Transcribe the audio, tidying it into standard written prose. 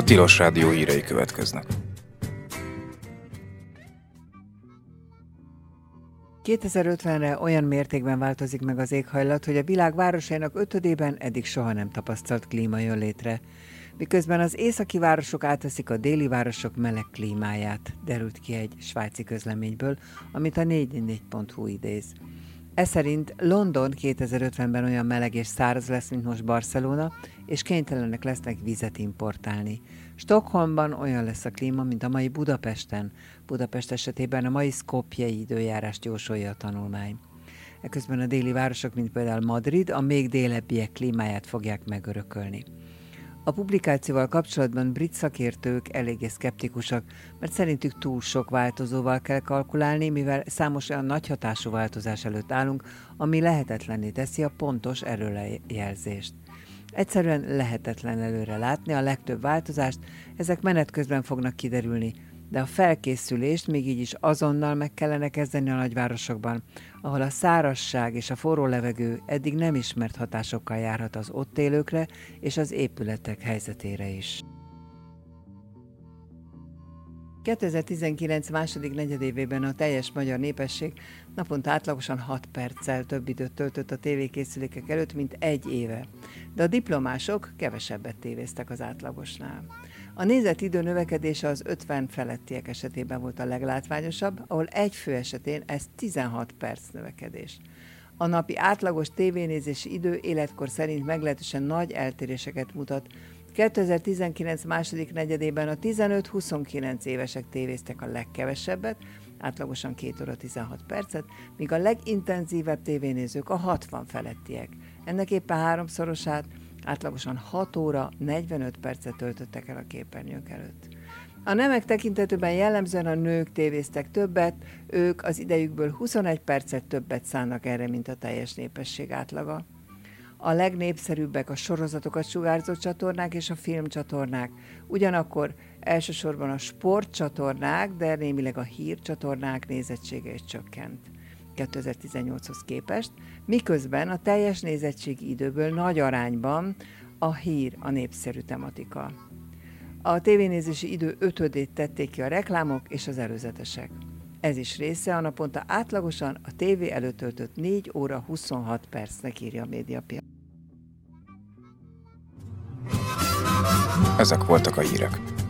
Tilos Rádió hírei következnek. 2050-re olyan mértékben változik meg az éghajlat, hogy a világ városainak 5-ében eddig soha nem tapasztalt klíma jön létre. Miközben az északi városok átveszik a déli városok meleg klímáját, derült ki egy svájci közleményből, amit a 444.hu idéz. Ez szerint London 2050-ben olyan meleg és száraz lesz, mint most Barcelona, és kénytelenek lesznek vizet importálni. Stockholmban olyan lesz a klíma, mint a mai Budapesten. Budapest esetében a mai szkopjei időjárást jósolja a tanulmány. Eközben a déli városok, mint például Madrid, a még délebbiek klímáját fogják megörökölni. A publikációval kapcsolatban brit szakértők eléggé szkeptikusak, mert szerintük túl sok változóval kell kalkulálni, mivel számos olyan nagy hatású változás előtt állunk, ami lehetetlenné teszi a pontos előrejelzést. Egyszerűen lehetetlen előre látni a legtöbb változást, ezek menet közben fognak kiderülni, de a felkészülést még így is azonnal meg kellene kezdeni a nagyvárosokban, ahol a szárazság és a forró levegő eddig nem ismert hatásokkal járhat az ott élőkre és az épületek helyzetére is. 2019 második negyedévében a teljes magyar népesség naponta átlagosan 6 perccel több időt töltött a tévékészülékek előtt, mint egy éve. De a diplomások kevesebbet tévéztek az átlagosnál. A nézett idő növekedése az 50 felettiek esetében volt a leglátványosabb, ahol egy fő esetén ez 16 perc növekedés. A napi átlagos tévénézési idő életkor szerint meglehetősen nagy eltéréseket mutat. 2019 második negyedében a 15-29 évesek tévéztek a legkevesebbet, átlagosan 2 óra 16 percet, míg a legintenzívebb tévénézők a 60 felettiek. Ennek éppen háromszorosát, átlagosan 6 óra 45 percet töltöttek el a képernyők előtt. A nemek tekintetében jellemzően a nők tévéztek többet, ők az idejükből 21 percet többet szánnak erre, mint a teljes népesség átlaga. A legnépszerűbbek a sorozatokat sugárzó csatornák és a filmcsatornák. Ugyanakkor elsősorban a sportcsatornák, de némileg a hírcsatornák nézettsége is csökkent 2018-hoz képest, miközben a teljes nézettségi időből nagy arányban a hír a népszerű tematika. A tévénézési idő 5-ét tették ki a reklámok és az előzetesek. Ez is része a naponta átlagosan a tévé előtt töltött 4 óra 26 percnek, írja a Médiapiac. Ezek voltak a hírek.